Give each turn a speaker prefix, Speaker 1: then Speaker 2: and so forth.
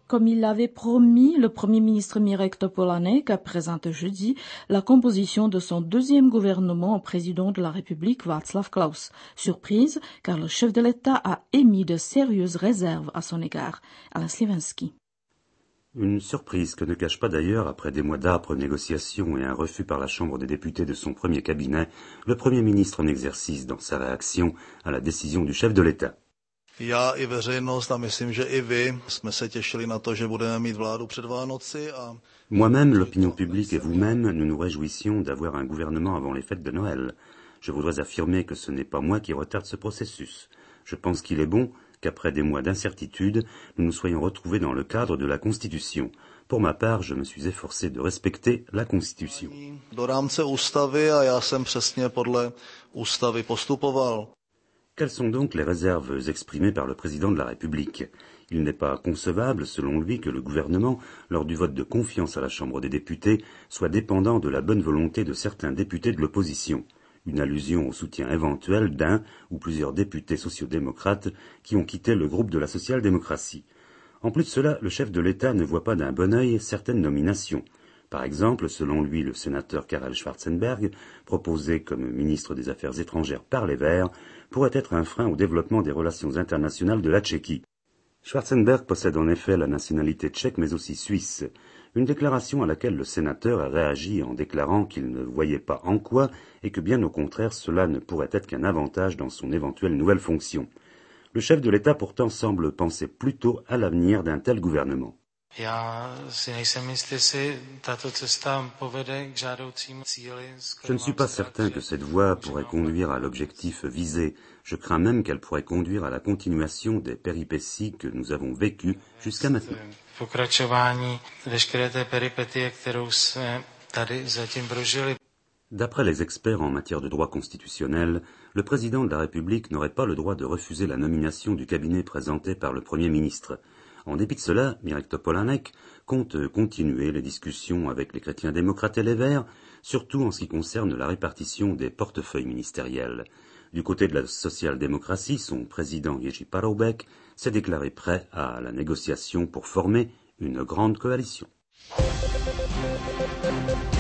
Speaker 1: Comme il l'avait promis, le Premier ministre Mirek Topolánek a présenté jeudi la composition de son deuxième gouvernement au président de la République Václav Klaus. Surprise, car le chef de l'État a émis de sérieuses réserves à son égard. Alain Sliwinski.
Speaker 2: Une surprise que ne cache pas d'ailleurs, après des mois d'âpres négociations et un refus par la Chambre des députés de son premier cabinet, le Premier ministre en exercice dans sa réaction à la décision du chef de l'État.
Speaker 3: Já i veřejnost a myslím, že i vy jsme se těšili na to, že budeme mít vládu před Vánoci a...
Speaker 2: Moi-même, l'opinion publique et vous-même, nous nous réjouissions d'avoir un gouvernement avant les fêtes de Noël. Je voudrais affirmer que ce n'est pas moi qui retarde ce processus. Je pense qu'il est bon qu'après des mois d'incertitude, nous nous soyons retrouvés dans le cadre de la Constitution. Pour ma part, je me suis efforcé de respecter la Constitution.
Speaker 3: Do rámce ústavy a já jsem přesně podle ústavy postupoval.
Speaker 2: Quelles sont donc les réserves exprimées par le président de la République ? Il n'est pas concevable, selon lui, que le gouvernement, lors du vote de confiance à la Chambre des députés, soit dépendant de la bonne volonté de certains députés de l'opposition. Une allusion au soutien éventuel d'un ou plusieurs députés sociaux-démocrates qui ont quitté le groupe de la social-démocratie. En plus de cela, le chef de l'État ne voit pas d'un bon œil certaines nominations. Par exemple, selon lui, le sénateur Karel Schwarzenberg, proposé comme ministre des Affaires étrangères par les Verts, pourrait être un frein au développement des relations internationales de la Tchéquie. Schwarzenberg possède en effet la nationalité tchèque mais aussi suisse, une déclaration à laquelle le sénateur a réagi en déclarant qu'il ne voyait pas en quoi et que bien au contraire cela ne pourrait être qu'un avantage dans son éventuelle nouvelle fonction. Le chef de l'État pourtant semble penser plutôt à l'avenir d'un tel gouvernement. Je ne suis pas certain que cette voie pourrait conduire à l'objectif visé. Je crains même qu'elle pourrait conduire à la continuation des péripéties que nous avons vécues jusqu'à maintenant. D'après les experts en matière de droit constitutionnel, le président de la République n'aurait pas le droit de refuser la nomination du cabinet présenté par le Premier ministre. En dépit de cela, Mirek Topolánek compte continuer les discussions avec les chrétiens démocrates et les Verts, surtout en ce qui concerne la répartition des portefeuilles ministériels. Du côté de la social-démocratie, son président Jerzy Paroubek s'est déclaré prêt à la négociation pour former une grande coalition.